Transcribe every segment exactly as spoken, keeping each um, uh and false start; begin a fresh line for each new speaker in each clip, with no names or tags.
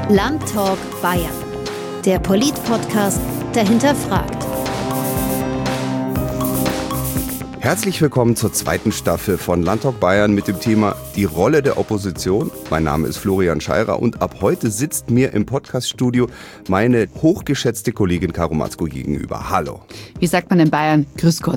Landtalk Bayern, der Polit-Podcast, der hinterfragt.
Herzlich willkommen zur zweiten Staffel von Landtalk Bayern mit dem Thema Die Rolle der Opposition. Mein Name ist Florian Scheirer und ab heute sitzt mir im Podcaststudio meine hochgeschätzte Kollegin Caro Matzko gegenüber. Hallo.
Wie sagt man in Bayern? Grüß Gott.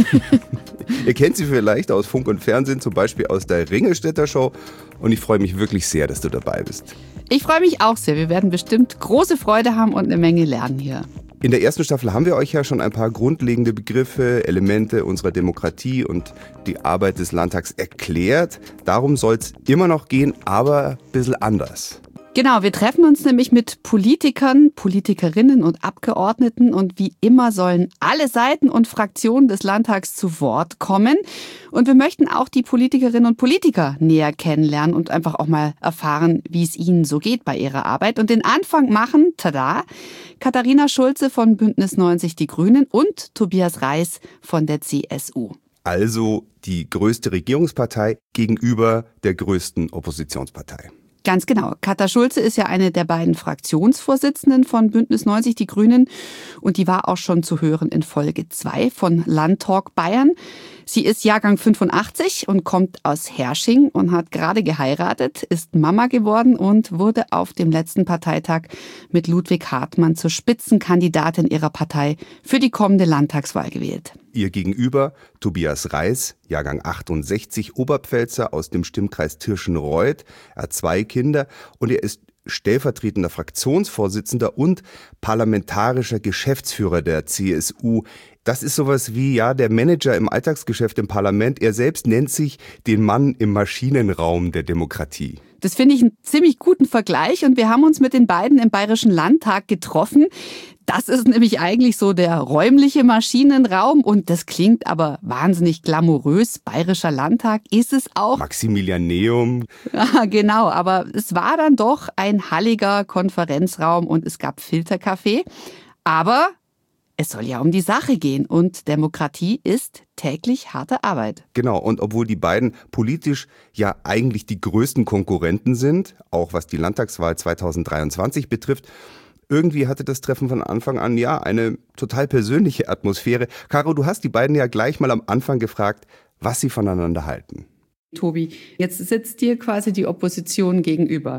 Ihr kennt sie vielleicht aus Funk und Fernsehen, zum Beispiel aus der Ringelstädter Show. Und ich freue mich wirklich sehr, dass du dabei bist.
Ich freue mich auch sehr. Wir werden bestimmt große Freude haben und eine Menge lernen hier.
In der ersten Staffel haben wir euch ja schon ein paar grundlegende Begriffe, Elemente unserer Demokratie und die Arbeit des Landtags erklärt. Darum soll es immer noch gehen, aber ein bisschen anders.
Genau, wir treffen uns nämlich mit Politikern, Politikerinnen und Abgeordneten und wie immer sollen alle Seiten und Fraktionen des Landtags zu Wort kommen. Und wir möchten auch die Politikerinnen und Politiker näher kennenlernen und einfach auch mal erfahren, wie es ihnen so geht bei ihrer Arbeit. Und den Anfang machen, tada, Katharina Schulze von Bündnis neunzig Die Grünen und Tobias Reis von der C S U.
Also die größte Regierungspartei gegenüber der größten Oppositionspartei.
Ganz genau. Katha Schulze ist ja eine der beiden Fraktionsvorsitzenden von Bündnis neunzig Die Grünen und die war auch schon zu hören in Folge zwei von Landtalk Bayern. Sie ist Jahrgang fünfundachtzig und kommt aus Herrsching und hat gerade geheiratet, ist Mama geworden und wurde auf dem letzten Parteitag mit Ludwig Hartmann zur Spitzenkandidatin ihrer Partei für die kommende Landtagswahl gewählt.
Ihr Gegenüber Tobias Reis, Jahrgang achtundsechzig, Oberpfälzer aus dem Stimmkreis Tirschenreuth. Er hat zwei Kinder und er ist stellvertretender Fraktionsvorsitzender und parlamentarischer Geschäftsführer der C S U. Das ist sowas wie ja der Manager im Alltagsgeschäft im Parlament. Er selbst nennt sich den Mann im Maschinenraum der Demokratie.
Das finde ich einen ziemlich guten Vergleich und wir haben uns mit den beiden im Bayerischen Landtag getroffen. Das ist nämlich eigentlich so der räumliche Maschinenraum und das klingt aber wahnsinnig glamourös. Bayerischer Landtag ist es auch.
Maximilianeum.
Ja, genau, aber es war dann doch ein halliger Konferenzraum und es gab Filterkaffee. Aber es soll ja um die Sache gehen und Demokratie ist täglich harte Arbeit.
Genau, und obwohl die beiden politisch ja eigentlich die größten Konkurrenten sind, auch was die Landtagswahl zweitausenddreiundzwanzig betrifft, irgendwie hatte das Treffen von Anfang an ja eine total persönliche Atmosphäre. Caro, du hast die beiden ja gleich mal am Anfang gefragt, was sie voneinander halten.
Tobi, jetzt sitzt dir quasi die Opposition gegenüber.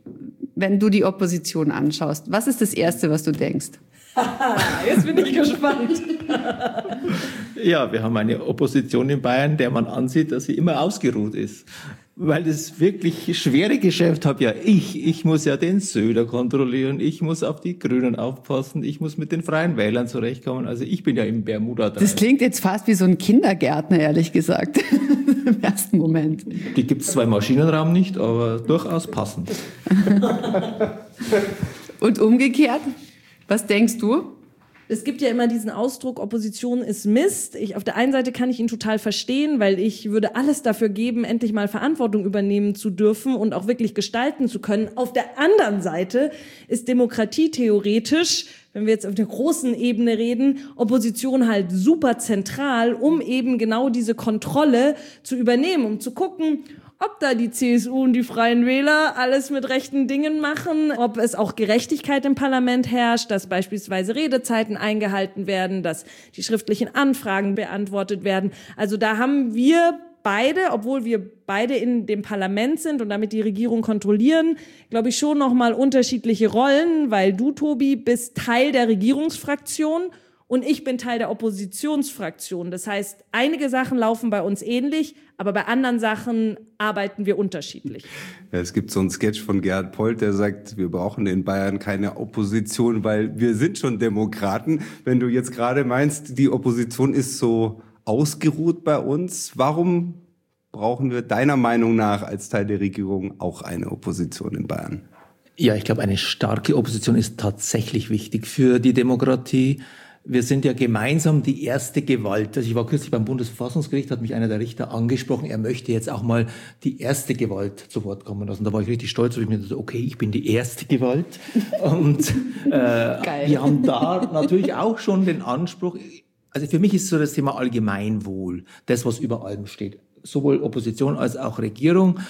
Wenn du die Opposition anschaust, was ist das Erste, was du denkst?
Jetzt bin ich gespannt.
Ja, wir haben eine Opposition in Bayern, der man ansieht, dass sie immer ausgeruht ist. Weil das wirklich schwere Geschäft habe ja ich. Ich muss ja den Söder kontrollieren, ich muss auf die Grünen aufpassen, ich muss mit den Freien Wählern zurechtkommen. Also ich bin ja im Bermuda-Dreieck.
Das klingt jetzt fast wie so ein Kindergärtner, ehrlich gesagt, im ersten Moment.
Die gibt es zwar im Maschinenraum nicht, aber durchaus passend.
Und umgekehrt, was denkst du?
Es gibt ja immer diesen Ausdruck, Opposition ist Mist. Ich, auf der einen Seite kann ich ihn total verstehen, weil ich würde alles dafür geben, endlich mal Verantwortung übernehmen zu dürfen und auch wirklich gestalten zu können. Auf der anderen Seite ist Demokratie theoretisch, wenn wir jetzt auf der großen Ebene reden, Opposition halt super zentral, um eben genau diese Kontrolle zu übernehmen, um zu gucken, ob da die C S U und die Freien Wähler alles mit rechten Dingen machen, ob es auch Gerechtigkeit im Parlament herrscht, dass beispielsweise Redezeiten eingehalten werden, dass die schriftlichen Anfragen beantwortet werden. Also da haben wir beide, obwohl wir beide in dem Parlament sind und damit die Regierung kontrollieren, glaube ich schon nochmal unterschiedliche Rollen, weil du, Tobi, bist Teil der Regierungsfraktion und ich bin Teil der Oppositionsfraktion. Das heißt, einige Sachen laufen bei uns ähnlich, aber bei anderen Sachen arbeiten wir unterschiedlich.
Ja, es gibt so einen Sketch von Gerhard Polt, der sagt, wir brauchen in Bayern keine Opposition, weil wir sind schon Demokraten. Wenn du jetzt gerade meinst, die Opposition ist so ausgeruht bei uns, warum brauchen wir deiner Meinung nach als Teil der Regierung auch eine Opposition in Bayern?
Ja, ich glaube, eine starke Opposition ist tatsächlich wichtig für die Demokratie. Wir sind ja gemeinsam die erste Gewalt. Also ich war kürzlich beim Bundesverfassungsgericht, hat mich einer der Richter angesprochen, er möchte jetzt auch mal die erste Gewalt zu Wort kommen lassen. Da war ich richtig stolz, weil ich mir dachte, okay, ich bin die erste Gewalt. Und äh, wir haben da natürlich auch schon den Anspruch, also für mich ist so das Thema Allgemeinwohl, das, was über allem steht. Sowohl Opposition als auch Regierung.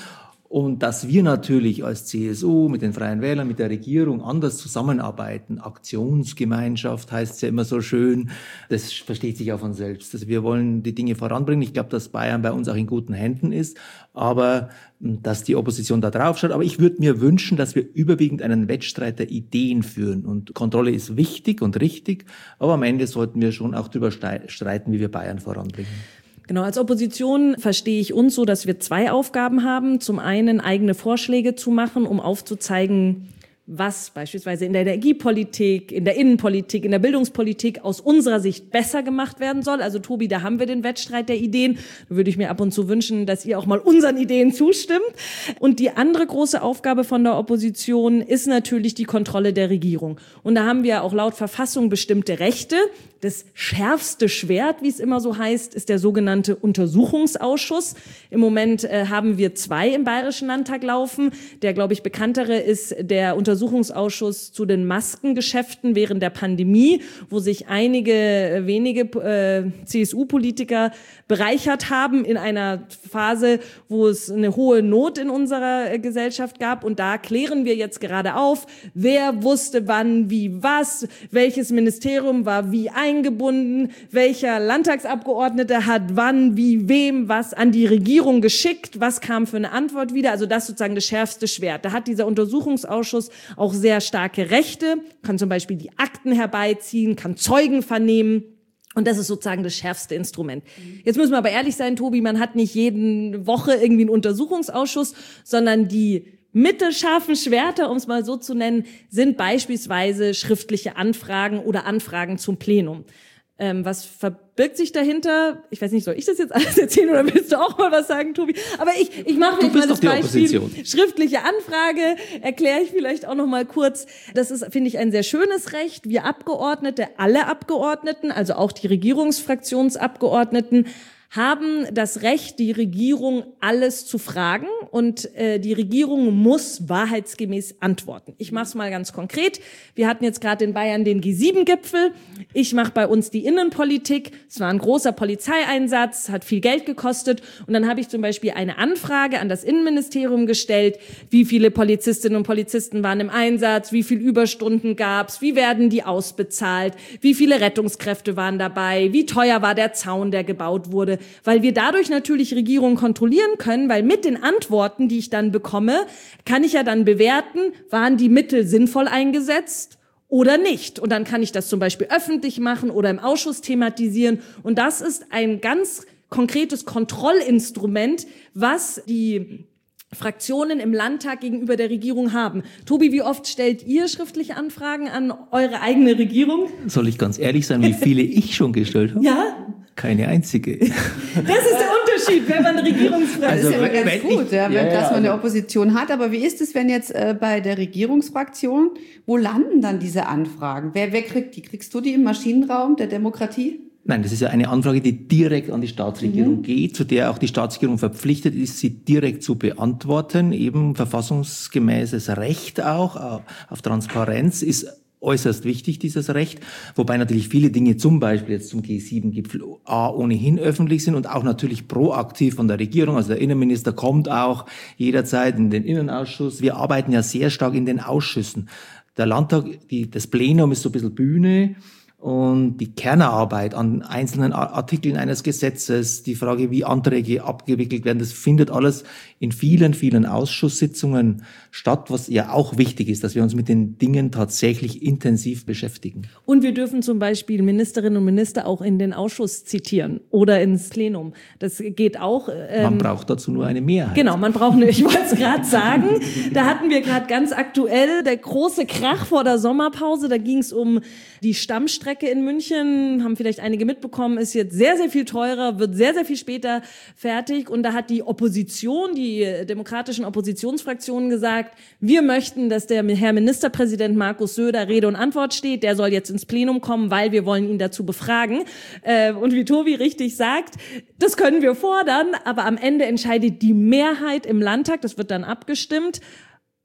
Und dass wir natürlich als C S U mit den Freien Wählern, mit der Regierung anders zusammenarbeiten. Aktionsgemeinschaft heißt es ja immer so schön. Das versteht sich auch von selbst. Also wir wollen die Dinge voranbringen. Ich glaube, dass Bayern bei uns auch in guten Händen ist. Aber dass die Opposition da drauf schaut. Aber ich würde mir wünschen, dass wir überwiegend einen Wettstreit der Ideen führen. Und Kontrolle ist wichtig und richtig. Aber am Ende sollten wir schon auch darüber streiten, wie wir Bayern voranbringen.
Genau, als Opposition verstehe ich uns so, dass wir zwei Aufgaben haben. Zum einen eigene Vorschläge zu machen, um aufzuzeigen, was beispielsweise in der Energiepolitik, in der Innenpolitik, in der Bildungspolitik aus unserer Sicht besser gemacht werden soll. Also Tobi, da haben wir den Wettstreit der Ideen. Da würde ich mir ab und zu wünschen, dass ihr auch mal unseren Ideen zustimmt. Und die andere große Aufgabe von der Opposition ist natürlich die Kontrolle der Regierung. Und da haben wir auch laut Verfassung bestimmte Rechte. Das schärfste Schwert, wie es immer so heißt, ist der sogenannte Untersuchungsausschuss. Im Moment äh, haben wir zwei im Bayerischen Landtag laufen. Der, glaube ich, bekanntere ist der Untersuchungsausschuss zu den Maskengeschäften während der Pandemie, wo sich einige äh, wenige äh, C S U-Politiker bereichert haben in einer Phase, wo es eine hohe Not in unserer äh, Gesellschaft gab. Und da klären wir jetzt gerade auf, wer wusste wann, wie, was, welches Ministerium war wie ein eingebunden, welcher Landtagsabgeordnete hat wann, wie, wem, was an die Regierung geschickt, was kam für eine Antwort wieder, also das sozusagen das schärfste Schwert. Da hat dieser Untersuchungsausschuss auch sehr starke Rechte, kann zum Beispiel die Akten herbeiziehen, kann Zeugen vernehmen. Und das ist sozusagen das schärfste Instrument. Jetzt müssen wir aber ehrlich sein, Tobi, man hat nicht jede Woche irgendwie einen Untersuchungsausschuss, sondern die mittelscharfen Schwerter, um es mal so zu nennen, sind beispielsweise schriftliche Anfragen oder Anfragen zum Plenum. Ähm, was verbirgt sich dahinter? Ich weiß nicht, soll ich das jetzt alles erzählen oder willst du auch mal was sagen, Tobi? Aber ich, ich mache jetzt mal das Beispiel. Schriftliche Anfrage erkläre ich vielleicht auch noch mal kurz. Das ist, finde ich, ein sehr schönes Recht. Wir Abgeordnete, alle Abgeordneten, also auch die Regierungsfraktionsabgeordneten, haben das Recht, die Regierung alles zu fragen und äh, die Regierung muss wahrheitsgemäß antworten. Ich mache es mal ganz konkret. Wir hatten jetzt gerade in Bayern den G sieben Gipfel. Ich mache bei uns die Innenpolitik. Es war ein großer Polizeieinsatz, hat viel Geld gekostet und dann habe ich zum Beispiel eine Anfrage an das Innenministerium gestellt. Wie viele Polizistinnen und Polizisten waren im Einsatz? Wie viel Überstunden gab's? Wie werden die ausbezahlt? Wie viele Rettungskräfte waren dabei? Wie teuer war der Zaun, der gebaut wurde? Weil wir dadurch natürlich Regierungen kontrollieren können, weil mit den Antworten, die ich dann bekomme, kann ich ja dann bewerten, waren die Mittel sinnvoll eingesetzt oder nicht. Und dann kann ich das zum Beispiel öffentlich machen oder im Ausschuss thematisieren. Und das ist ein ganz konkretes Kontrollinstrument, was die Fraktionen im Landtag gegenüber der Regierung haben. Tobi, wie oft stellt ihr schriftliche Anfragen an eure eigene Regierung?
Soll ich ganz ehrlich sein, wie viele ich schon gestellt habe?
Ja?
Keine einzige.
Das ist der Unterschied, wenn man Regierungsfraktion
also,
ist.
Ja aber ganz
wenn
gut,
ich,
ja, wenn,
ja,
dass man eine
also,
Opposition hat. Aber wie ist es, wenn jetzt äh, bei der Regierungsfraktion, wo landen dann diese Anfragen? Wer, wer kriegt die? Kriegst du die im Maschinenraum der Demokratie?
Nein, das ist ja eine Anfrage, die direkt an die Staatsregierung mhm. geht, zu der auch die Staatsregierung verpflichtet ist, sie direkt zu beantworten. Eben verfassungsgemäßes Recht auch auf Transparenz ist äußerst wichtig, dieses Recht. Wobei natürlich viele Dinge, zum Beispiel jetzt zum G sieben Gipfel, A, ohnehin öffentlich sind und auch natürlich proaktiv von der Regierung. Also der Innenminister kommt auch jederzeit in den Innenausschuss. Wir arbeiten ja sehr stark in den Ausschüssen. Der Landtag, die, das Plenum ist so ein bisschen Bühne. Und die Kernarbeit an einzelnen Artikeln eines Gesetzes, die Frage, wie Anträge abgewickelt werden, das findet alles in vielen, vielen Ausschusssitzungen statt, was ja auch wichtig ist, dass wir uns mit den Dingen tatsächlich intensiv beschäftigen.
Und wir dürfen zum Beispiel Ministerinnen und Minister auch in den Ausschuss zitieren oder ins Plenum. Das geht auch.
Ähm, man braucht dazu nur eine Mehrheit.
Genau, man braucht eine, ich wollte es gerade sagen, da hatten wir gerade ganz aktuell der große Krach vor der Sommerpause, da ging es um die Stammstrecke in München, haben vielleicht einige mitbekommen, ist jetzt sehr, sehr viel teurer, wird sehr, sehr viel später fertig. Und da hat die Opposition, die demokratischen Oppositionsfraktionen gesagt, wir möchten, dass der Herr Ministerpräsident Markus Söder Rede und Antwort steht. Der soll jetzt ins Plenum kommen, weil wir wollen ihn dazu befragen. Und wie Tobi richtig sagt, das können wir fordern, aber am Ende entscheidet die Mehrheit im Landtag, das wird dann abgestimmt.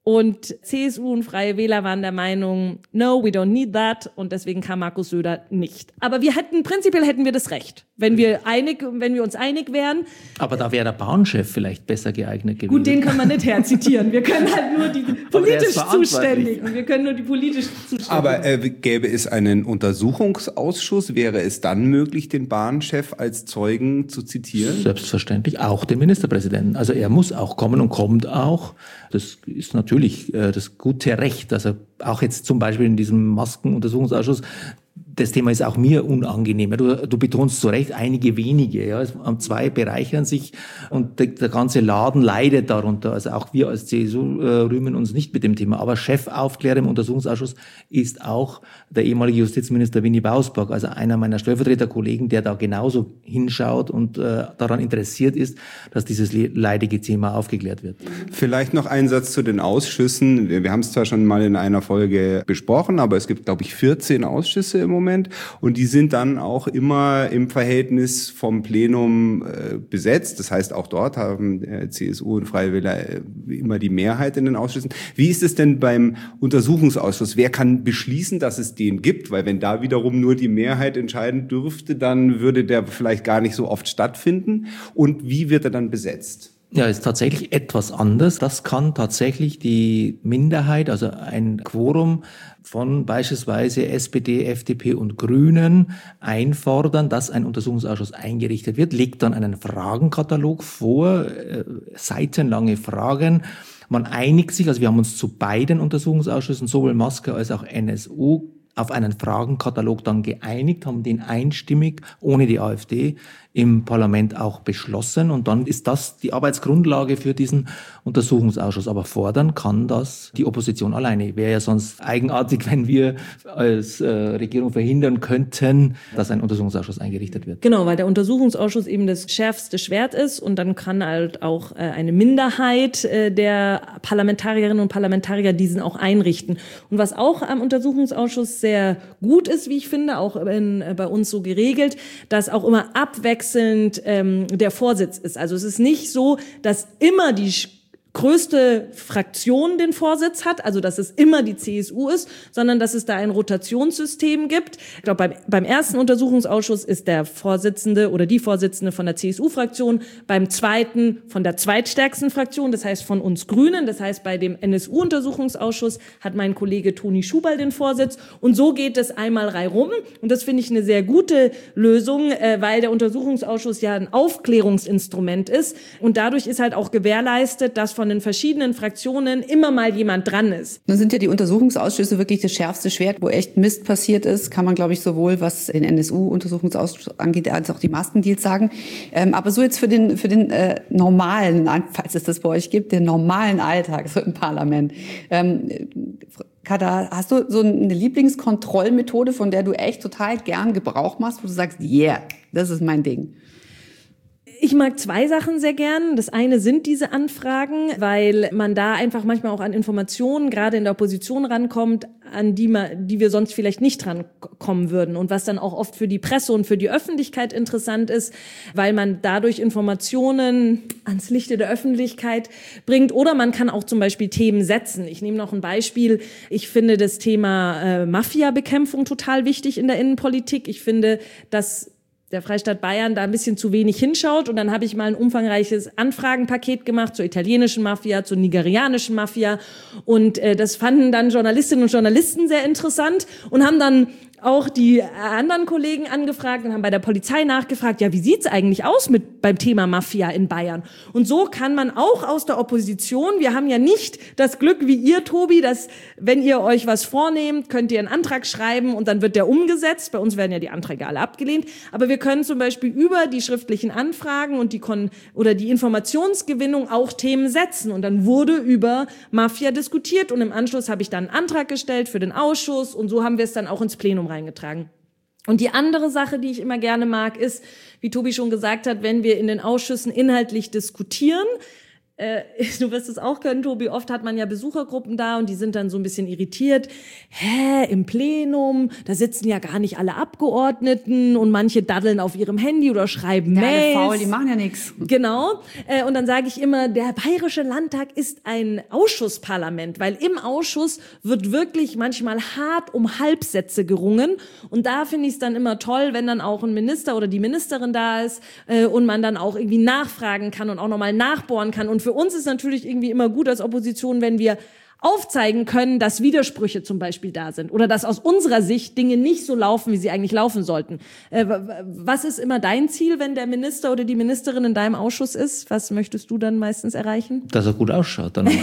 Und C S U und Freie Wähler waren der Meinung, no, we don't need that. Und deswegen kam Markus Söder nicht. Aber wir hätten, prinzipiell hätten wir das Recht, wenn wir einig, wenn wir uns einig wären.
Aber da wäre der Bahnchef vielleicht besser geeignet gewesen.
Gut, den können wir nicht herzitieren. Wir können halt nur die politisch Zuständigen. Wir können nur die politisch Zuständigen.
Aber äh, gäbe es einen Untersuchungsausschuss, wäre es dann möglich, den Bahnchef als Zeugen zu zitieren?
Selbstverständlich, auch den Ministerpräsidenten. Also er muss auch kommen und kommt auch. Das ist natürlich äh, das gute Recht. Also auch jetzt zum Beispiel in diesem Maskenuntersuchungsausschuss, das Thema ist auch mir unangenehm. Du, du betonst zu Recht, einige wenige. Ja. Es haben zwei bereichern sich und der, der ganze Laden leidet darunter. Also auch wir als C S U äh, rühmen uns nicht mit dem Thema. Aber Chefaufklärer im Untersuchungsausschuss ist auch der ehemalige Justizminister Winnie Bausback, also einer meiner Stellvertreterkollegen, der da genauso hinschaut und äh, daran interessiert ist, dass dieses leidige Thema aufgeklärt wird.
Vielleicht noch ein Satz zu den Ausschüssen. Wir, wir haben es zwar schon mal in einer Folge besprochen, aber es gibt, glaube ich, vierzehn Ausschüsse im Moment. Und die sind dann auch immer im Verhältnis vom Plenum äh, besetzt. Das heißt, auch dort haben äh, C S U und Freie Wähler äh, immer die Mehrheit in den Ausschüssen. Wie ist es denn beim Untersuchungsausschuss? Wer kann beschließen, dass es den gibt? Weil wenn da wiederum nur die Mehrheit entscheiden dürfte, dann würde der vielleicht gar nicht so oft stattfinden. Und wie wird er dann besetzt?
Ja, ist tatsächlich etwas anders. Das kann tatsächlich die Minderheit, also ein Quorum von beispielsweise S P D, F D P und Grünen einfordern, dass ein Untersuchungsausschuss eingerichtet wird, legt dann einen Fragenkatalog vor, äh, seitenlange Fragen. Man einigt sich, also wir haben uns zu beiden Untersuchungsausschüssen, sowohl Maske als auch N S U, auf einen Fragenkatalog dann geeinigt, haben den einstimmig, ohne die AfD, im Parlament auch beschlossen. Und dann ist das die Arbeitsgrundlage für diesen Untersuchungsausschuss. Aber fordern kann das die Opposition alleine. Wäre ja sonst eigenartig, wenn wir als äh, Regierung verhindern könnten, dass ein Untersuchungsausschuss eingerichtet wird.
Genau, weil der Untersuchungsausschuss eben das schärfste Schwert ist. Und dann kann halt auch äh, eine Minderheit äh, der Parlamentarierinnen und Parlamentarier diesen auch einrichten. Und was auch am Untersuchungsausschuss sehr gut ist, wie ich finde, auch in, äh, bei uns so geregelt, dass auch immer abwechselnd ähm, der Vorsitz ist. Also es ist nicht so, dass immer die größte Fraktion den Vorsitz hat, also dass es immer die C S U ist, sondern dass es da ein Rotationssystem gibt. Ich glaube, beim, beim ersten Untersuchungsausschuss ist der Vorsitzende oder die Vorsitzende von der C S U-Fraktion, beim zweiten von der zweitstärksten Fraktion, das heißt von uns Grünen, das heißt bei dem N S U-Untersuchungsausschuss hat mein Kollege Toni Schubal den Vorsitz und so geht es einmal reihum und das finde ich eine sehr gute Lösung, weil der Untersuchungsausschuss ja ein Aufklärungsinstrument ist und dadurch ist halt auch gewährleistet, dass von von den verschiedenen Fraktionen immer mal jemand dran ist.
Nun sind ja die Untersuchungsausschüsse wirklich das schärfste Schwert, wo echt Mist passiert ist, kann man, glaube ich, sowohl was den N S U-Untersuchungsausschuss angeht, als auch die Maskendeals sagen. Ähm, aber so jetzt für den, für den äh, normalen, falls es das bei euch gibt, den normalen Alltag so im Parlament. Ähm, Katha, hast du so eine Lieblingskontrollmethode, von der du echt total gern Gebrauch machst, wo du sagst, yeah, das ist mein Ding?
Ich mag zwei Sachen sehr gern. Das eine sind diese Anfragen, weil man da einfach manchmal auch an Informationen, gerade in der Opposition, rankommt, an die man, die wir sonst vielleicht nicht rankommen würden. Und was dann auch oft für die Presse und für die Öffentlichkeit interessant ist, weil man dadurch Informationen ans Lichte der Öffentlichkeit bringt. Oder man kann auch zum Beispiel Themen setzen. Ich nehme noch ein Beispiel. Ich finde das Thema äh, Mafia-Bekämpfung total wichtig in der Innenpolitik. Ich finde, dass der Freistaat Bayern da ein bisschen zu wenig hinschaut. Und dann habe ich mal ein umfangreiches Anfragenpaket gemacht zur italienischen Mafia, zur nigerianischen Mafia. Und äh, das fanden dann Journalistinnen und Journalisten sehr interessant und haben dann auch die anderen Kollegen angefragt und haben bei der Polizei nachgefragt, ja, wie sieht's eigentlich aus mit beim Thema Mafia in Bayern? Und so kann man auch aus der Opposition, wir haben ja nicht das Glück wie ihr, Tobi, dass wenn ihr euch was vornehmt, könnt ihr einen Antrag schreiben und dann wird der umgesetzt. Bei uns werden ja die Anträge alle abgelehnt. Aber wir können zum Beispiel über die schriftlichen Anfragen und die Kon- oder die Informationsgewinnung auch Themen setzen. Und dann wurde über Mafia diskutiert und im Anschluss habe ich dann einen Antrag gestellt für den Ausschuss und so haben wir es dann auch ins Plenum reingetragen. Und die andere Sache, die ich immer gerne mag, ist, wie Tobi schon gesagt hat, wenn wir in den Ausschüssen inhaltlich diskutieren, Äh, du wirst es auch können, Tobi, oft hat man ja Besuchergruppen da und die sind dann so ein bisschen irritiert. Hä, im Plenum, da sitzen ja gar nicht alle Abgeordneten und manche daddeln auf ihrem Handy oder schreiben
ja,
Mails.
Faul, die machen ja nichts.
Genau. Äh, und dann sage ich immer, der Bayerische Landtag ist ein Ausschussparlament, weil im Ausschuss wird wirklich manchmal hart um Halbsätze gerungen. Und da finde ich es dann immer toll, wenn dann auch ein Minister oder die Ministerin da ist äh, und man dann auch irgendwie nachfragen kann und auch nochmal nachbohren kann. Und für uns ist natürlich irgendwie immer gut als Opposition, wenn wir aufzeigen können, dass Widersprüche zum Beispiel da sind oder dass aus unserer Sicht Dinge nicht so laufen, wie sie eigentlich laufen sollten. Äh, was ist immer dein Ziel, wenn der Minister oder die Ministerin in deinem Ausschuss ist? Was möchtest du dann meistens erreichen?
Dass er gut ausschaut. Dann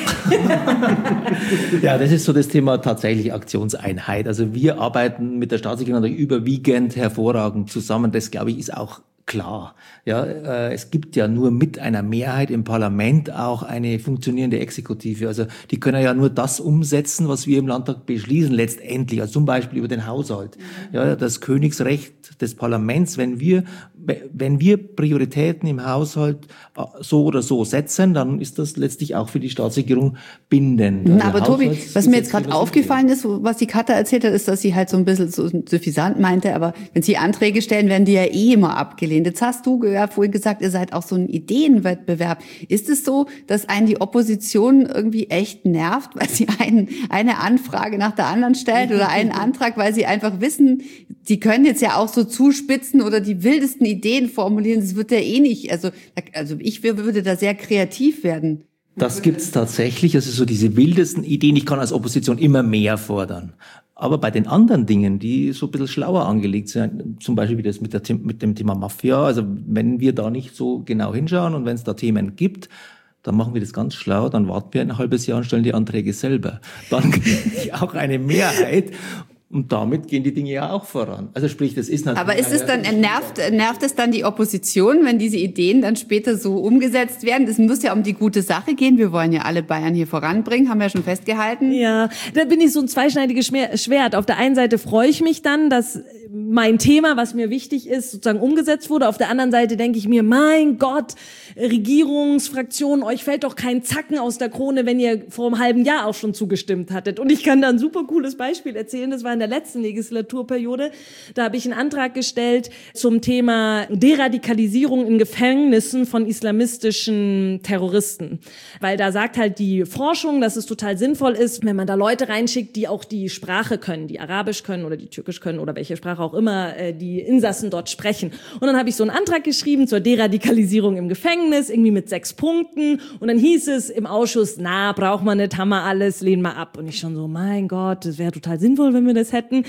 ja, das ist so das Thema tatsächlich Aktionseinheit. Also wir arbeiten mit der Staatssekretärin überwiegend hervorragend zusammen. Das, glaube ich, ist auch klar. Ja, äh, es gibt ja nur mit einer Mehrheit im Parlament auch eine funktionierende Exekutive. Also die können ja nur das umsetzen, was wir im Landtag beschließen letztendlich. Also zum Beispiel über den Haushalt. Ja, das Königsrecht des Parlaments, wenn wir wenn wir Prioritäten im Haushalt so oder so setzen, dann ist das letztlich auch für die Staatsregierung bindend.
Also aber Tobi, was mir jetzt gerade aufgefallen ist, was die Katha erzählt hat, ist, dass sie halt so ein bisschen so suffisant meinte, aber wenn sie Anträge stellen, werden die ja eh immer abgelehnt. Jetzt hast du ja vorhin gesagt, ihr seid auch so ein Ideenwettbewerb. Ist es so, dass einen die Opposition irgendwie echt nervt, weil sie einen, eine Anfrage nach der anderen stellt oder einen Antrag, weil sie einfach wissen, die können jetzt ja auch so zuspitzen oder die wildesten Ideen formulieren, das wird ja eh nicht, also, also ich würde da sehr kreativ werden.
Das gibt's tatsächlich, also so diese wildesten Ideen, ich kann als Opposition immer mehr fordern. Aber bei den anderen Dingen, die so ein bisschen schlauer angelegt sind, zum Beispiel wie das mit, der, mit dem Thema Mafia, also wenn wir da nicht so genau hinschauen und wenn es da Themen gibt, dann machen wir das ganz schlau, dann warten wir ein halbes Jahr und stellen die Anträge selber. Dann kriege ich auch eine Mehrheit. Und damit gehen die Dinge ja auch voran. Also sprich, das ist natürlich...
Aber ist es dann, nervt, nervt es dann die Opposition, wenn diese Ideen dann später so umgesetzt werden? Es muss ja um die gute Sache gehen. Wir wollen ja alle Bayern hier voranbringen, haben wir ja schon festgehalten.
Ja, da bin ich so ein zweischneidiges Schwert. Auf der einen Seite freue ich mich dann, dass mein Thema, was mir wichtig ist, sozusagen umgesetzt wurde. Auf der anderen Seite denke ich mir, mein Gott, Regierungsfraktion, euch fällt doch kein Zacken aus der Krone, wenn ihr vor einem halben Jahr auch schon zugestimmt hattet. Und ich kann da ein super cooles Beispiel erzählen. Das war in der letzten Legislaturperiode. Da habe ich einen Antrag gestellt zum Thema Deradikalisierung in Gefängnissen von islamistischen Terroristen. Weil da sagt halt die Forschung, dass es total sinnvoll ist, wenn man da Leute reinschickt, die auch die Sprache können, die Arabisch können oder die Türkisch können oder welche Sprache auch immer die Insassen dort sprechen. Und dann habe ich so einen Antrag geschrieben zur Deradikalisierung im Gefängnis, irgendwie mit sechs Punkten. Und dann hieß es im Ausschuss, na, braucht man nicht, haben wir alles, lehnen wir ab. Und ich schon so, mein Gott, das wäre total sinnvoll, wenn wir das hätten.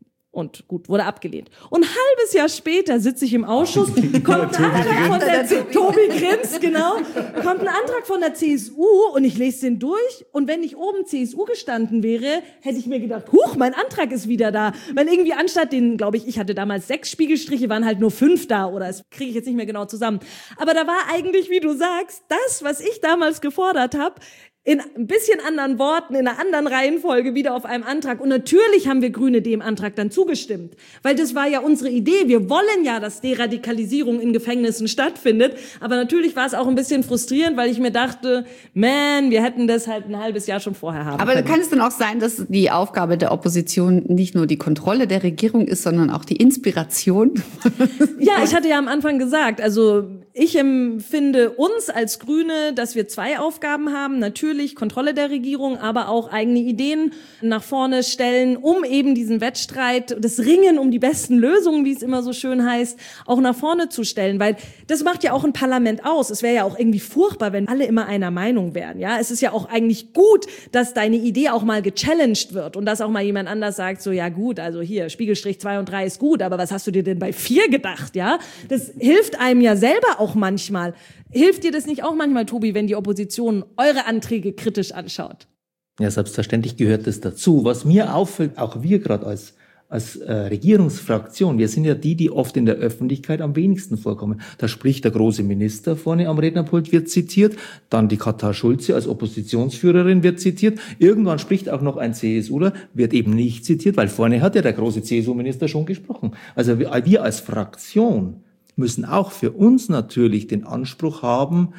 Und gut, wurde abgelehnt. Und ein halbes Jahr später sitze ich im Ausschuss, kommt ein Antrag von der C S U, Tobi Grins, genau, kommt ein Antrag von der C S U und ich lese den durch und wenn nicht oben C S U gestanden wäre, hätte ich mir gedacht, huch, mein Antrag ist wieder da. Weil irgendwie anstatt den, glaube ich, ich hatte damals sechs Spiegelstriche, waren halt nur fünf da oder das kriege ich jetzt nicht mehr genau zusammen. Aber da war eigentlich, wie du sagst, das, was ich damals gefordert habe, in ein bisschen anderen Worten, in einer anderen Reihenfolge wieder auf einem Antrag. Und natürlich haben wir Grüne dem Antrag dann zugestimmt. Weil das war ja unsere Idee. Wir wollen ja, dass Deradikalisierung in Gefängnissen stattfindet. Aber natürlich war es auch ein bisschen frustrierend, weil ich mir dachte, man, wir hätten das halt ein halbes Jahr schon vorher haben
Aber
können.
kann es denn auch sein, dass die Aufgabe der Opposition nicht nur die Kontrolle der Regierung ist, sondern auch die Inspiration?
Ja, ich hatte ja am Anfang gesagt, also ich empfinde uns als Grüne, dass wir zwei Aufgaben haben. Natürlich Kontrolle der Regierung, aber auch eigene Ideen nach vorne stellen, um eben diesen Wettstreit, das Ringen um die besten Lösungen, wie es immer so schön heißt, auch nach vorne zu stellen. Weil das macht ja auch ein Parlament aus. Es wäre ja auch irgendwie furchtbar, wenn alle immer einer Meinung wären. Ja, es ist ja auch eigentlich gut, dass deine Idee auch mal gechallenged wird und dass auch mal jemand anders sagt, so ja gut, also hier Spiegelstrich zwei und drei ist gut, aber was hast du dir denn bei vier gedacht? Ja, das hilft einem ja selber auch manchmal. Hilft dir das nicht auch manchmal, Tobi, wenn die Opposition eure Anträge kritisch anschaut?
Ja, selbstverständlich gehört das dazu. Was mir auffällt, auch wir gerade als als äh, Regierungsfraktion, wir sind ja die, die oft in der Öffentlichkeit am wenigsten vorkommen. Da spricht der große Minister vorne am Rednerpult, wird zitiert, dann die Katha Schulze als Oppositionsführerin wird zitiert, irgendwann spricht auch noch ein CSUler, wird eben nicht zitiert, weil vorne hat ja der große C S U-Minister schon gesprochen. Also wir, wir als Fraktion müssen auch für uns natürlich den Anspruch haben,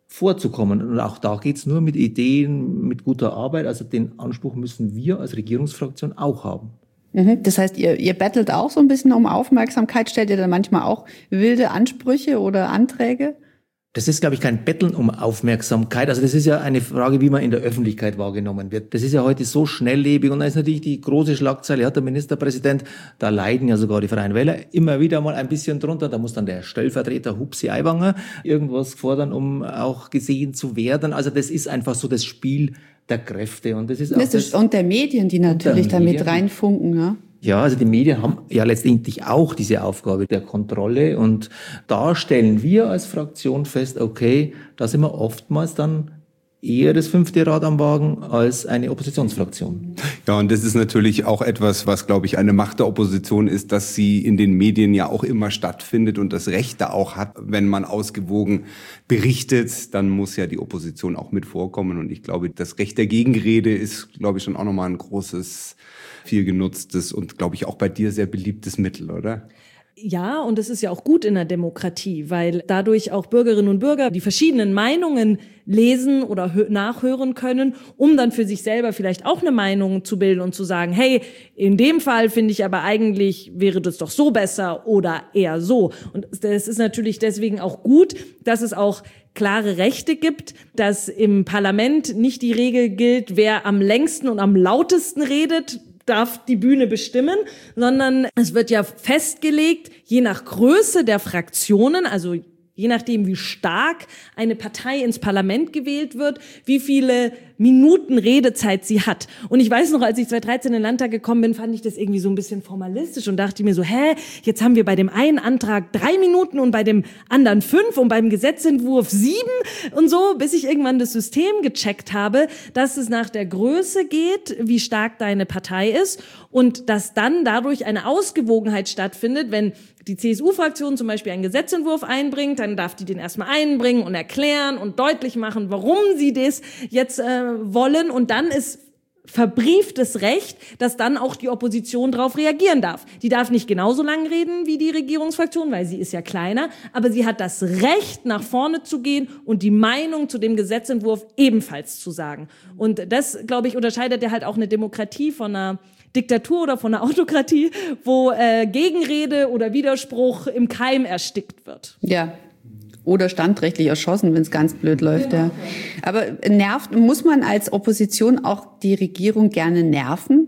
vorzukommen. Und auch da geht's nur mit Ideen, mit guter Arbeit. Also den Anspruch müssen wir als Regierungsfraktion auch haben.
Das heißt, ihr, ihr bettelt auch so ein bisschen um Aufmerksamkeit, stellt ihr dann manchmal auch wilde Ansprüche oder Anträge?
Das ist, glaube ich, kein Betteln um Aufmerksamkeit. Also das ist ja eine Frage, wie man in der Öffentlichkeit wahrgenommen wird. Das ist ja heute so schnelllebig und da ist natürlich die große Schlagzeile, hat der Ministerpräsident, da leiden ja sogar die Freien Wähler immer wieder mal ein bisschen drunter. Da muss dann der Stellvertreter Hupsi Aiwanger irgendwas fordern, um auch gesehen zu werden. Also das ist einfach so das Spiel der Kräfte. Und das ist auch
das ist, das, und der Medien, die natürlich damit reinfunken, ja.
Ja, also die Medien haben ja letztendlich auch diese Aufgabe der Kontrolle und da stellen wir als Fraktion fest, okay, da sind wir oftmals dann eher das fünfte Rad am Wagen als eine Oppositionsfraktion.
Ja, und das ist natürlich auch etwas, was, glaube ich, eine Macht der Opposition ist, dass sie in den Medien ja auch immer stattfindet und das Recht da auch hat, wenn man ausgewogen berichtet, dann muss ja die Opposition auch mit vorkommen und ich glaube, das Recht der Gegenrede ist, glaube ich, schon auch nochmal ein großes, viel genutztes und, glaube ich, auch bei dir sehr beliebtes Mittel, oder?
Ja, und es ist ja auch gut in der Demokratie, weil dadurch auch Bürgerinnen und Bürger die verschiedenen Meinungen lesen oder nachhören können, um dann für sich selber vielleicht auch eine Meinung zu bilden und zu sagen, hey, in dem Fall finde ich aber eigentlich wäre das doch so besser oder eher so. Und das ist natürlich deswegen auch gut, dass es auch klare Rechte gibt, dass im Parlament nicht die Regel gilt, wer am längsten und am lautesten redet, darf die Bühne bestimmen, sondern es wird ja festgelegt, je nach Größe der Fraktionen, also je nachdem, wie stark eine Partei ins Parlament gewählt wird, wie viele Minuten Redezeit sie hat. Und ich weiß noch, als ich zweitausenddreizehn in den Landtag gekommen bin, fand ich das irgendwie so ein bisschen formalistisch und dachte mir so, hä, jetzt haben wir bei dem einen Antrag drei Minuten und bei dem anderen fünf und beim Gesetzentwurf sieben und so, bis ich irgendwann das System gecheckt habe, dass es nach der Größe geht, wie stark deine Partei ist und dass dann dadurch eine Ausgewogenheit stattfindet, wenn die C S U-Fraktion zum Beispiel einen Gesetzentwurf einbringt, dann darf die den erstmal einbringen und erklären und deutlich machen, warum sie das jetzt äh, wollen. Und dann ist verbrieftes Recht, dass dann auch die Opposition darauf reagieren darf. Die darf nicht genauso lang reden wie die Regierungsfraktion, weil sie ist ja kleiner, aber sie hat das Recht, nach vorne zu gehen und die Meinung zu dem Gesetzentwurf ebenfalls zu sagen. Und das, glaube ich, unterscheidet ja halt auch eine Demokratie von einer Diktatur oder von einer Autokratie, wo äh, Gegenrede oder Widerspruch im Keim erstickt wird.
Ja. Oder standrechtlich erschossen, wenn es ganz blöd läuft. Genau. Ja. Aber nervt, muss man als Opposition auch die Regierung gerne nerven?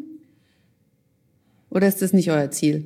Oder ist das nicht euer Ziel?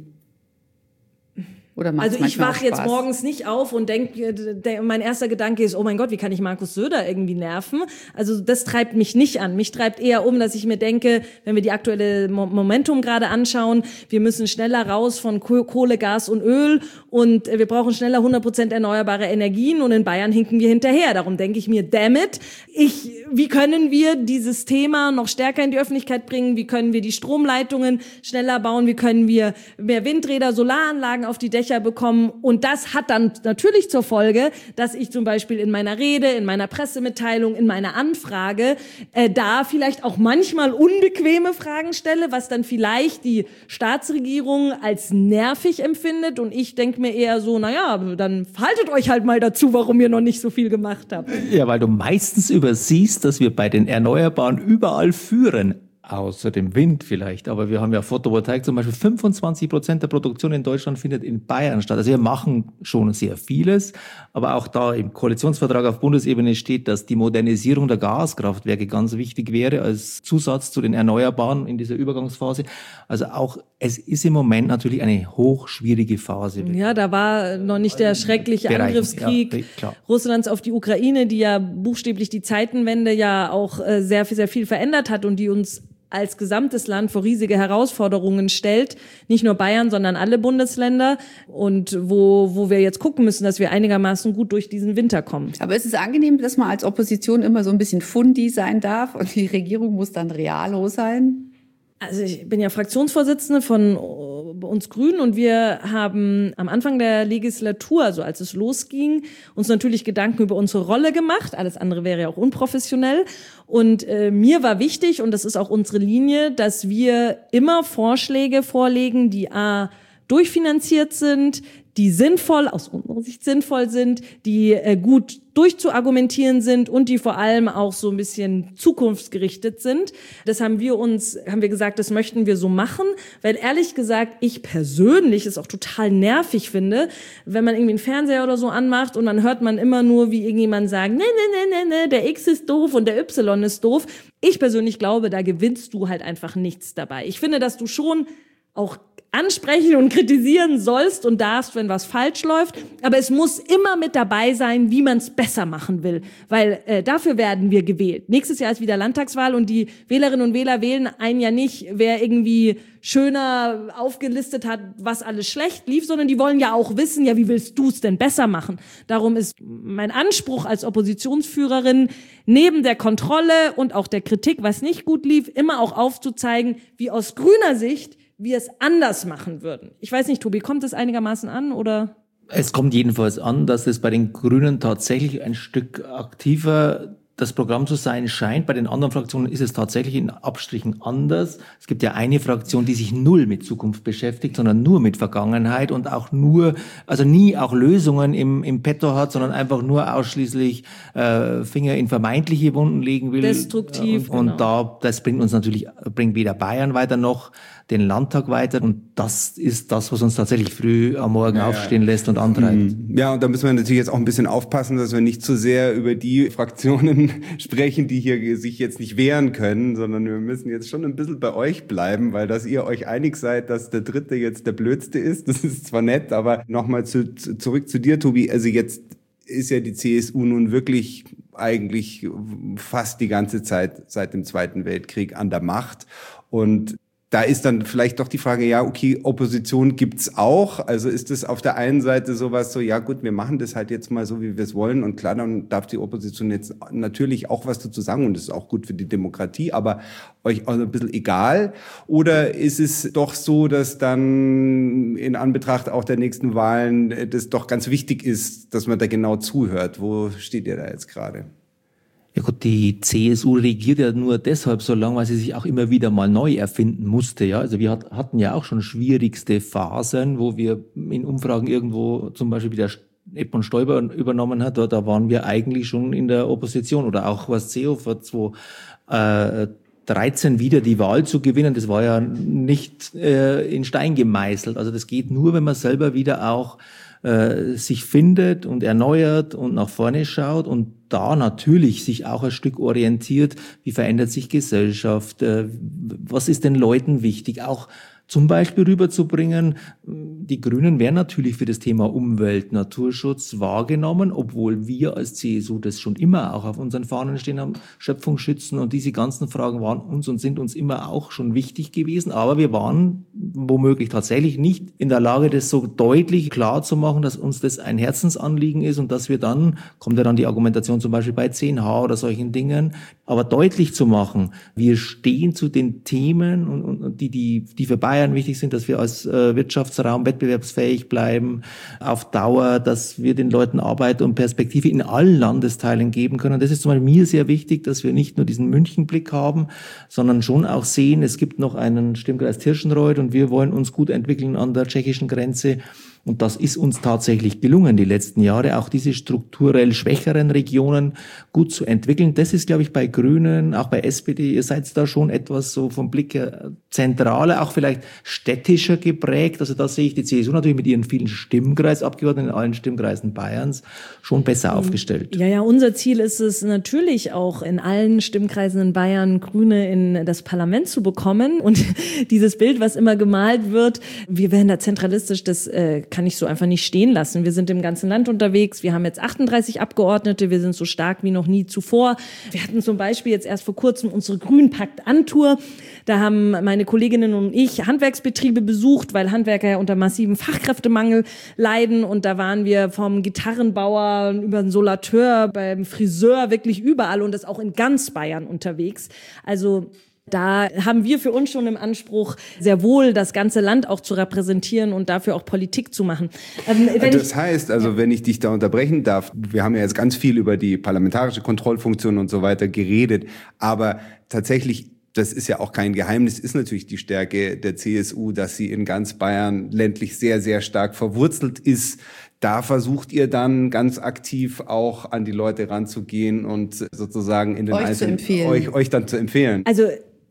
Oder
also ich wache jetzt morgens nicht auf und denke, mein erster Gedanke ist, oh mein Gott, wie kann ich Markus Söder irgendwie nerven? Also das treibt mich nicht an. Mich treibt eher um, dass ich mir denke, wenn wir die aktuelle Momentum gerade anschauen, wir müssen schneller raus von Kohle, Gas und Öl und wir brauchen schneller hundert Prozent erneuerbare Energien und in Bayern hinken wir hinterher. Darum denke ich mir, damn it, ich, wie können wir dieses Thema noch stärker in die Öffentlichkeit bringen? Wie können wir die Stromleitungen schneller bauen? Wie können wir mehr Windräder, Solaranlagen auf die Dächer bekommen? Und das hat dann natürlich zur Folge, dass ich zum Beispiel in meiner Rede, in meiner Pressemitteilung, in meiner Anfrage äh, da vielleicht auch manchmal unbequeme Fragen stelle, was dann vielleicht die Staatsregierung als nervig empfindet. Und ich denke mir eher so, naja, dann haltet euch halt mal dazu, warum ihr noch nicht so viel gemacht habt.
Ja, weil du meistens übersiehst, dass wir bei den Erneuerbaren überall führen. Außer dem Wind vielleicht, aber wir haben ja Photovoltaik zum Beispiel, fünfundzwanzig Prozent der Produktion in Deutschland findet in Bayern statt. Also wir machen schon sehr vieles, aber auch da im Koalitionsvertrag auf Bundesebene steht, dass die Modernisierung der Gaskraftwerke ganz wichtig wäre als Zusatz zu den Erneuerbaren in dieser Übergangsphase. Also auch, es ist im Moment natürlich eine hochschwierige Phase.
Ja, da war noch nicht der schreckliche
Bereichen.
Angriffskrieg
ja,
Russlands auf die Ukraine, die ja buchstäblich die Zeitenwende ja auch sehr, sehr viel verändert hat und die uns als gesamtes Land vor riesige Herausforderungen stellt, nicht nur Bayern, sondern alle Bundesländer und wo wo wir jetzt gucken müssen, dass wir einigermaßen gut durch diesen Winter kommen.
Aber es ist angenehm, dass man als Opposition immer so ein bisschen Fundi sein darf und die Regierung muss dann realo sein?
Also ich bin ja Fraktionsvorsitzende von uns Grünen und wir haben am Anfang der Legislatur, also als es losging, uns natürlich Gedanken über unsere Rolle gemacht. Alles andere wäre ja auch unprofessionell. Und äh, mir war wichtig, und das ist auch unsere Linie, dass wir immer Vorschläge vorlegen, die a durchfinanziert sind, die sinnvoll, aus unserer Sicht sinnvoll sind, die äh, gut durchzuargumentieren sind und die vor allem auch so ein bisschen zukunftsgerichtet sind. Das haben wir uns, haben wir gesagt, das möchten wir so machen, weil ehrlich gesagt, ich persönlich es auch total nervig finde, wenn man irgendwie einen Fernseher oder so anmacht und dann hört man immer nur, wie irgendjemand sagt, nee, nee, nee, nee, nee, der X ist doof und der Y ist doof. Ich persönlich glaube, da gewinnst du halt einfach nichts dabei. Ich finde, dass du schon auch ansprechen und kritisieren sollst und darfst, wenn was falsch läuft. Aber es muss immer mit dabei sein, wie man es besser machen will. Weil äh, dafür werden wir gewählt. Nächstes Jahr ist wieder Landtagswahl und die Wählerinnen und Wähler wählen einen ja nicht, wer irgendwie schöner aufgelistet hat, was alles schlecht lief, sondern die wollen ja auch wissen, ja, wie willst du es denn besser machen? Darum ist mein Anspruch als Oppositionsführerin, neben der Kontrolle und auch der Kritik, was nicht gut lief, immer auch aufzuzeigen, wie aus grüner Sicht wir es anders machen würden. Ich weiß nicht, Tobi, kommt es einigermaßen an oder?
Es kommt jedenfalls an, dass es bei den Grünen tatsächlich ein Stück aktiver das Programm zu sein scheint. Bei den anderen Fraktionen ist es tatsächlich in Abstrichen anders. Es gibt ja eine Fraktion, die sich null mit Zukunft beschäftigt, sondern nur mit Vergangenheit und auch nur, also nie auch Lösungen im, im Petto hat, sondern einfach nur ausschließlich äh, Finger in vermeintliche Wunden legen will.
Destruktiv.
Und, und
genau.
da, das bringt uns natürlich, bringt weder Bayern weiter noch den Landtag weiter. Und das ist das, was uns tatsächlich früh am Morgen ja, aufstehen ja. lässt und antreibt.
Ja, und da müssen wir natürlich jetzt auch ein bisschen aufpassen, dass wir nicht zu sehr über die Fraktionen sprechen, die hier sich jetzt nicht wehren können, sondern wir müssen jetzt schon ein bisschen bei euch bleiben, weil dass ihr euch einig seid, dass der Dritte jetzt der Blödste ist, das ist zwar nett, aber nochmal zu, zurück zu dir, Tobi. Also jetzt ist ja die C S U nun wirklich eigentlich fast die ganze Zeit seit dem Zweiten Weltkrieg an der Macht und da ist dann vielleicht doch die Frage, ja, okay, Opposition gibt's auch. Also ist es auf der einen Seite sowas so, ja gut, wir machen das halt jetzt mal so, wie wir es wollen. Und klar, dann darf die Opposition jetzt natürlich auch was dazu sagen. Und das ist auch gut für die Demokratie, aber euch auch ein bisschen egal. Oder ist es doch so, dass dann in Anbetracht auch der nächsten Wahlen das doch ganz wichtig ist, dass man da genau zuhört? Wo steht ihr da jetzt gerade?
Ja gut, die C S U regiert ja nur deshalb so lange, weil sie sich auch immer wieder mal neu erfinden musste. Ja, also wir hat, hatten ja auch schon schwierigste Phasen, wo wir in Umfragen irgendwo zum Beispiel wieder Edmund Stoiber übernommen hat. Da, da waren wir eigentlich schon in der Opposition oder auch was Seehofer zweitausenddreizehn wieder die Wahl zu gewinnen. Das war ja nicht äh, in Stein gemeißelt. Also das geht nur, wenn man selber wieder auch äh, sich findet und erneuert und nach vorne schaut und da natürlich sich auch ein Stück orientiert, wie verändert sich Gesellschaft, äh, was ist den Leuten wichtig, auch zum Beispiel rüberzubringen. Die Grünen werden natürlich für das Thema Umwelt, Naturschutz wahrgenommen, obwohl wir als C S U das schon immer auch auf unseren Fahnen stehen haben, Schöpfung schützen und diese ganzen Fragen waren uns und sind uns immer auch schon wichtig gewesen. Aber wir waren womöglich tatsächlich nicht in der Lage, das so deutlich klar zu machen, dass uns das ein Herzensanliegen ist und dass wir dann, kommt ja dann die Argumentation zum Beispiel bei zehn H oder solchen Dingen, aber deutlich zu machen, wir stehen zu den Themen und, und die, die, die für Bayern wichtig sind, dass wir als äh, Wirtschaftsraum wettbewerbsfähig bleiben, auf Dauer, dass wir den Leuten Arbeit und Perspektive in allen Landesteilen geben können. Das ist zum Beispiel mir sehr wichtig, dass wir nicht nur diesen Münchenblick haben, sondern schon auch sehen, es gibt noch einen Stimmkreis Tirschenreuth und wir wollen uns gut entwickeln an der tschechischen Grenze. Und das ist uns tatsächlich gelungen, die letzten Jahre, auch diese strukturell schwächeren Regionen gut zu entwickeln. Das ist, glaube ich, bei Grünen, auch bei S P D, ihr seid da schon etwas so vom Blick her zentraler, auch vielleicht städtischer geprägt. Also da sehe ich die C S U natürlich mit ihren vielen Stimmkreisabgeordneten in allen Stimmkreisen Bayerns schon besser aufgestellt.
Ja, ja, unser Ziel ist es natürlich auch in allen Stimmkreisen in Bayern Grüne in das Parlament zu bekommen. Und dieses Bild, was immer gemalt wird, wir werden da zentralistisch, das äh, kann ich so einfach nicht stehen lassen. Wir sind im ganzen Land unterwegs. Wir haben jetzt achtunddreißig Abgeordnete. Wir sind so stark wie noch nie zuvor. Wir hatten zum Beispiel jetzt erst vor kurzem unsere Grünpakt-Antour. Da haben meine Kolleginnen und ich Handwerksbetriebe besucht, weil Handwerker ja unter massivem Fachkräftemangel leiden. Und da waren wir vom Gitarrenbauer über den Solateur, beim Friseur, wirklich überall und das auch in ganz Bayern unterwegs. Also da haben wir für uns schon im Anspruch, sehr wohl das ganze Land auch zu repräsentieren und dafür auch Politik zu machen.
Ähm, wenn das ich, heißt, also ja. wenn ich dich da unterbrechen darf, wir haben ja jetzt ganz viel über die parlamentarische Kontrollfunktion und so weiter geredet, aber tatsächlich das ist ja auch kein Geheimnis, ist natürlich die Stärke der C S U, dass sie in ganz Bayern ländlich sehr, sehr stark verwurzelt ist. Da versucht ihr dann ganz aktiv auch an die Leute ranzugehen und sozusagen in den
euch,
einzelnen,
zu empfehlen.
euch, euch dann zu empfehlen.
Also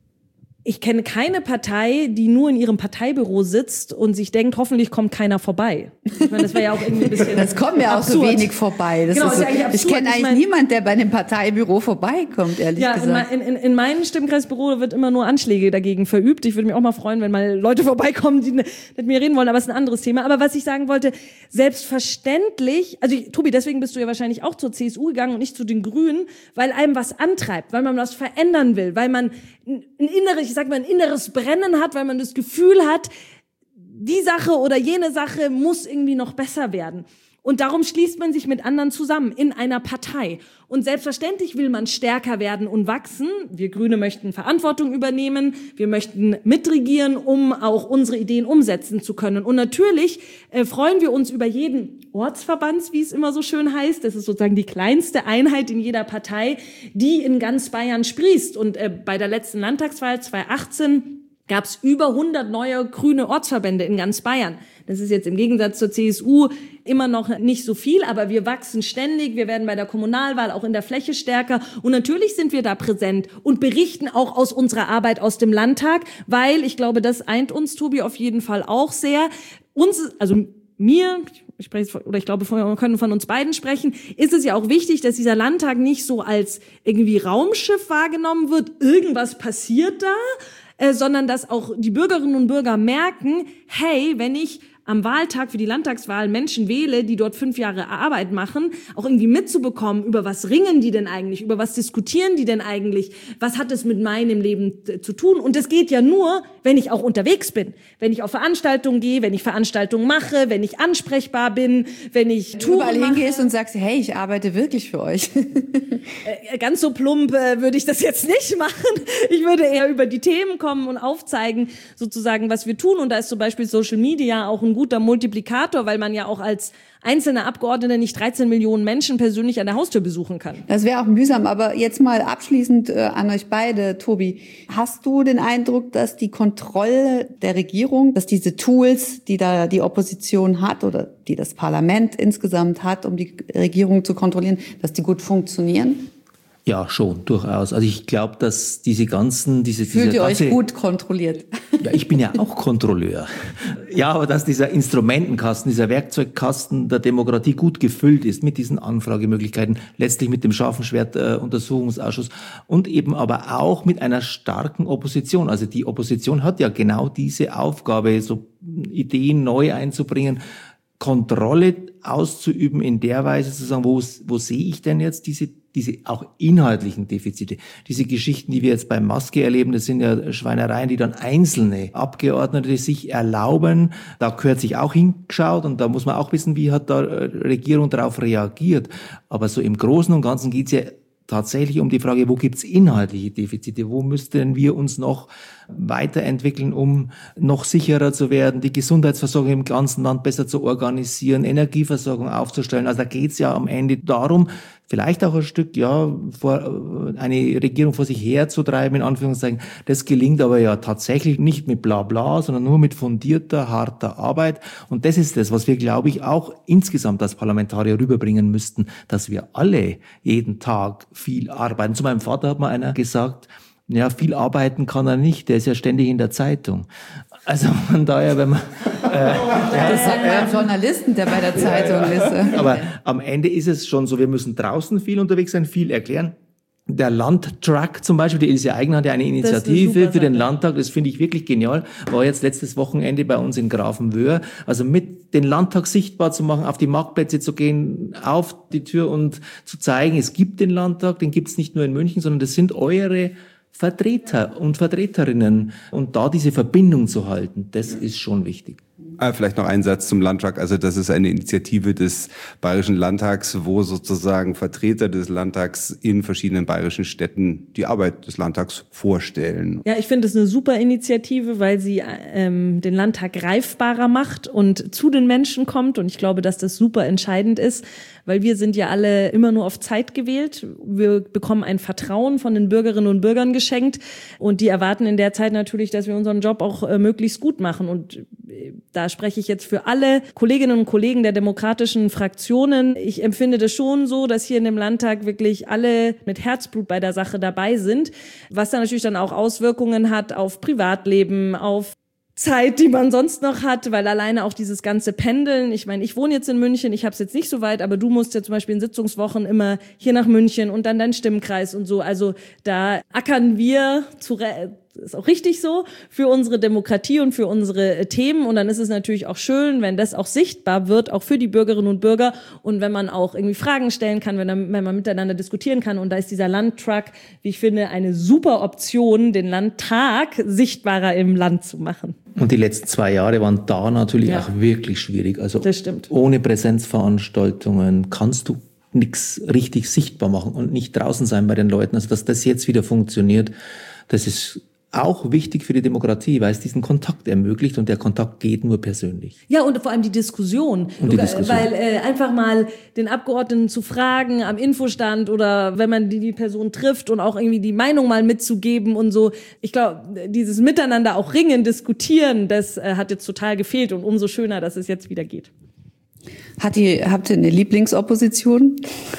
ich kenne keine Partei, die nur in ihrem Parteibüro sitzt und sich denkt, hoffentlich kommt keiner vorbei. Ich meine, das wäre ja auch irgendwie ein bisschen
Das kommt mir auch so
absurd.
wenig vorbei. Das
Genau,
ist
ist
so,
ja eigentlich absurd.
ich kenne eigentlich
Ich mein-
niemanden, der bei einem Parteibüro vorbeikommt, ehrlich
Ja,
gesagt.
in, in, in meinem Stimmkreisbüro wird immer nur Anschläge dagegen verübt. Ich würde mich auch mal freuen, wenn mal Leute vorbeikommen, die mit mir reden wollen, aber es ist ein anderes Thema. Aber was ich sagen wollte, selbstverständlich, also ich, Tobi, deswegen bist du ja wahrscheinlich auch zur C S U gegangen und nicht zu den Grünen, weil einem was antreibt, weil man was verändern will, weil man ein, ein inneres, ich sag mal, ein inneres Brennen hat, weil man das Gefühl hat, die Sache oder jene Sache muss irgendwie noch besser werden. Und darum schließt man sich mit anderen zusammen in einer Partei. Und selbstverständlich will man stärker werden und wachsen. Wir Grüne möchten Verantwortung übernehmen. Wir möchten mitregieren, um auch unsere Ideen umsetzen zu können. Und natürlich äh, freuen wir uns über jeden Ortsverband, wie es immer so schön heißt. Das ist sozusagen die kleinste Einheit in jeder Partei, die in ganz Bayern sprießt. Und äh, bei der letzten Landtagswahl zweitausendachtzehn gab es über hundert neue grüne Ortsverbände in ganz Bayern. Das ist jetzt im Gegensatz zur C S U immer noch nicht so viel, aber wir wachsen ständig. Wir werden bei der Kommunalwahl auch in der Fläche stärker. Und natürlich sind wir da präsent und berichten auch aus unserer Arbeit aus dem Landtag, weil ich glaube, das eint uns, Tobi, auf jeden Fall auch sehr. Uns, also mir, ich spreche von, oder ich glaube, wir können von uns beiden sprechen, ist es ja auch wichtig, dass dieser Landtag nicht so als irgendwie Raumschiff wahrgenommen wird. Irgendwas passiert da. Äh, sondern dass auch die Bürgerinnen und Bürger merken, hey, wenn ich am Wahltag für die Landtagswahl Menschen wähle, die dort fünf Jahre Arbeit machen, auch irgendwie mitzubekommen, über was ringen die denn eigentlich, über was diskutieren die denn eigentlich, was hat es mit meinem Leben zu tun? Und das geht ja nur, wenn ich auch unterwegs bin, wenn ich auf Veranstaltungen gehe, wenn ich Veranstaltungen mache, wenn ich ansprechbar bin, wenn ich
Wenn du
Touren
überall
mache.
hingehst und sagst, hey, ich arbeite wirklich für euch.
Äh, Ganz so plump äh, würde ich das jetzt nicht machen. Ich würde eher über die Themen kommen und aufzeigen, sozusagen, was wir tun. Und da ist zum Beispiel Social Media auch ein guter Multiplikator, weil man ja auch als einzelner Abgeordneter nicht dreizehn Millionen Menschen persönlich an der Haustür besuchen kann.
Das wäre auch mühsam, aber jetzt mal abschließend äh, an euch beide, Tobi. Hast du den Eindruck, dass die Kontrolle der Regierung, dass diese Tools, die da die Opposition hat oder die das Parlament insgesamt hat, um die Regierung zu kontrollieren, dass die gut funktionieren?
Ja, schon, durchaus. Also ich glaube, dass diese ganzen, diese,
Fühlt
dieser
ihr euch
ganze,
gut kontrolliert?
Ja, ich bin ja auch Kontrolleur. Ja, aber dass dieser Instrumentenkasten, dieser Werkzeugkasten der Demokratie gut gefüllt ist mit diesen Anfragemöglichkeiten, letztlich mit dem scharfen Schwert äh, Untersuchungsausschuss und eben aber auch mit einer starken Opposition. Also die Opposition hat ja genau diese Aufgabe, so Ideen neu einzubringen, Kontrolle auszuüben in der Weise zu sagen, wo, wo sehe ich denn jetzt diese diese auch inhaltlichen Defizite, diese Geschichten, die wir jetzt bei Maske erleben, das sind ja Schweinereien, die dann einzelne Abgeordnete sich erlauben. Da gehört sich auch hingeschaut und da muss man auch wissen, wie hat da Regierung darauf reagiert. Aber so im Großen und Ganzen geht's ja tatsächlich um die Frage, wo gibt's inhaltliche Defizite? Wo müssten wir uns noch weiterentwickeln, um noch sicherer zu werden, die Gesundheitsversorgung im ganzen Land besser zu organisieren, Energieversorgung aufzustellen? Also da geht's ja am Ende darum, vielleicht auch ein Stück, ja, vor, eine Regierung vor sich herzutreiben, in Anführungszeichen. Das gelingt aber ja tatsächlich nicht mit Blabla, sondern nur mit fundierter, harter Arbeit. Und das ist das, was wir, glaube ich, auch insgesamt als Parlamentarier rüberbringen müssten, dass wir alle jeden Tag viel arbeiten. Zu meinem Vater hat mal einer gesagt, ja, viel arbeiten kann er nicht, der ist ja ständig in der Zeitung. Also von daher, wenn man... Äh,
Das sagt man einem Journalisten, der bei der Zeitung ist.
aber am Ende ist es schon so, wir müssen draußen viel unterwegs sein, viel erklären. Der Landtruck zum Beispiel, die Ilse Aigner hat ja eine Initiative
eine
für den
Sache.
Landtag, das finde ich wirklich genial, war jetzt letztes Wochenende bei uns in Grafenwöhr, also mit den Landtag sichtbar zu machen, auf die Marktplätze zu gehen, auf die Tür und zu zeigen, es gibt den Landtag, den gibt es nicht nur in München, sondern das sind eure Vertreter und Vertreterinnen und da diese Verbindung zu halten, das ist schon wichtig.
Ah, vielleicht noch ein Satz zum Landtag. Also das ist eine Initiative des Bayerischen Landtags, wo sozusagen Vertreter des Landtags in verschiedenen bayerischen Städten die Arbeit des Landtags vorstellen.
Ja, ich finde es eine super Initiative, weil sie ähm, den Landtag greifbarer macht und zu den Menschen kommt. Und ich glaube, dass das super entscheidend ist, weil wir sind ja alle immer nur auf Zeit gewählt. Wir bekommen ein Vertrauen von den Bürgerinnen und Bürgern geschenkt und die erwarten in der Zeit natürlich, dass wir unseren Job auch äh, möglichst gut machen. Und äh, da spreche ich jetzt für alle Kolleginnen und Kollegen der demokratischen Fraktionen. Ich empfinde das schon so, dass hier in dem Landtag wirklich alle mit Herzblut bei der Sache dabei sind, was dann natürlich dann auch Auswirkungen hat auf Privatleben, auf Zeit, die man sonst noch hat, weil alleine auch dieses ganze Pendeln, ich meine, ich wohne jetzt in München, ich habe es jetzt nicht so weit, aber du musst ja zum Beispiel in Sitzungswochen immer hier nach München und dann dein Stimmkreis und so, also da ackern wir, zu ist auch richtig so, für unsere Demokratie und für unsere Themen und dann ist es natürlich auch schön, wenn das auch sichtbar wird, auch für die Bürgerinnen und Bürger und wenn man auch irgendwie Fragen stellen kann, wenn, dann, wenn man miteinander diskutieren kann und da ist dieser Landtruck, wie ich finde, eine super Option, den Landtag sichtbarer im Land zu machen.
Und die letzten zwei Jahre waren da natürlich
ja.
auch wirklich schwierig. Also
das stimmt.
Ohne Präsenzveranstaltungen kannst du nichts richtig sichtbar machen und nicht draußen sein bei den Leuten. Also dass das jetzt wieder funktioniert, das ist auch wichtig für die Demokratie, weil es diesen Kontakt ermöglicht und der Kontakt geht nur persönlich.
Ja, und vor allem die Diskussion.
Und die Diskussion.
Weil äh, einfach mal den Abgeordneten zu fragen am Infostand oder wenn man die, die Person trifft und auch irgendwie die Meinung mal mitzugeben und so. Ich glaube, dieses Miteinander auch ringen, diskutieren, das äh, hat jetzt total gefehlt und umso schöner, dass es jetzt wieder geht.
Hat die, habt ihr eine Lieblingsopposition?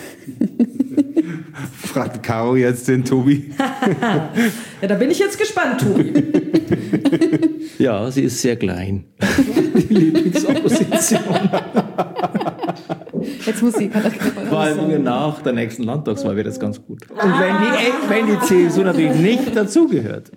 Fragt Caro jetzt den Tobi.
Ja, da bin ich jetzt gespannt, Tobi.
Ja, sie ist sehr klein. Die Lieblingsopposition.
Jetzt muss sie.
Vor allem nach der nächsten Landtagswahl wäre das ganz gut. Und wenn die, wenn die C S U natürlich nicht dazugehört.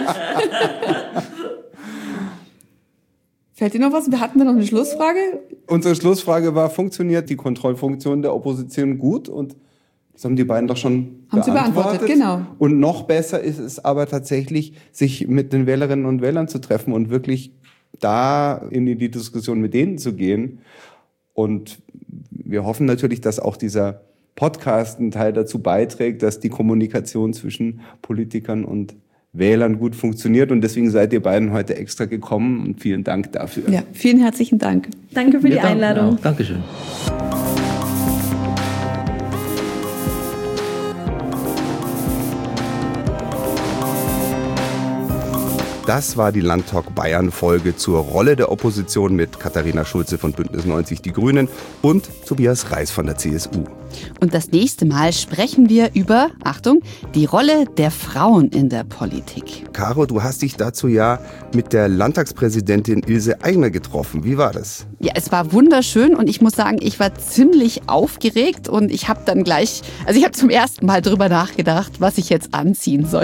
Fällt dir noch was? Wir hatten wir noch eine Schlussfrage?
Unsere Schlussfrage war, funktioniert die Kontrollfunktion der Opposition gut? Und das haben die beiden doch schon
haben beantwortet. Sie beantwortet, genau.
Und noch besser ist es aber tatsächlich, sich mit den Wählerinnen und Wählern zu treffen und wirklich da in die Diskussion mit denen zu gehen. Und wir hoffen natürlich, dass auch dieser Podcast einen Teil dazu beiträgt, dass die Kommunikation zwischen Politikern und Wählern gut funktioniert. Und deswegen seid ihr beiden heute extra gekommen und vielen Dank dafür.
Ja, vielen herzlichen Dank.
Danke für
Wir
die Einladung.
Auch. Dankeschön.
Das war die Landtalk Bayern Folge zur Rolle der Opposition mit Katharina Schulze von Bündnis neunzig Die Grünen und Tobias Reis von der C S U.
Und das nächste Mal sprechen wir über, Achtung, die Rolle der Frauen in der Politik.
Caro, du hast dich dazu ja mit der Landtagspräsidentin Ilse Aigner getroffen. Wie war das?
Ja, es war wunderschön und ich muss sagen, ich war ziemlich aufgeregt und ich habe dann gleich, also ich habe zum ersten Mal drüber nachgedacht, was ich jetzt anziehen soll.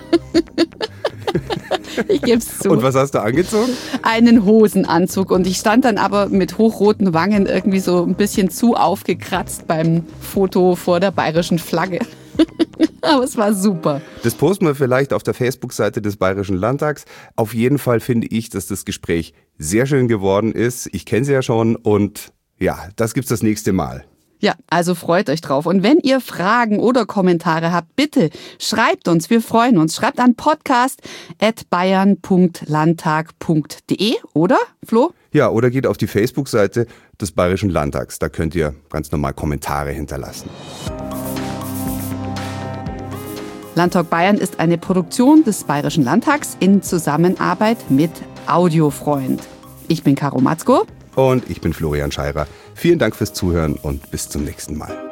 Ich gebe es zu.
Und was hast du angezogen?
Einen Hosenanzug. Und ich stand dann aber mit hochroten Wangen irgendwie so ein bisschen zu aufgekratzt beim Foto vor der bayerischen Flagge. Aber es war super.
Das posten wir vielleicht auf der Facebook-Seite des Bayerischen Landtags. Auf jeden Fall finde ich, dass das Gespräch sehr schön geworden ist. Ich kenne sie ja schon und ja, das gibt's das nächste Mal.
Ja, also freut euch drauf. Und wenn ihr Fragen oder Kommentare habt, bitte schreibt uns. Wir freuen uns. Schreibt an podcast at bayern punkt landtag punkt de, oder, Flo?
Ja, oder geht auf die Facebook-Seite des Bayerischen Landtags. Da könnt ihr ganz normal Kommentare hinterlassen.
Landtalk Bayern ist eine Produktion des Bayerischen Landtags in Zusammenarbeit mit Audiofreund. Ich bin Caro Matzko.
Und ich bin Florian Scheirer. Vielen Dank fürs Zuhören und bis zum nächsten Mal.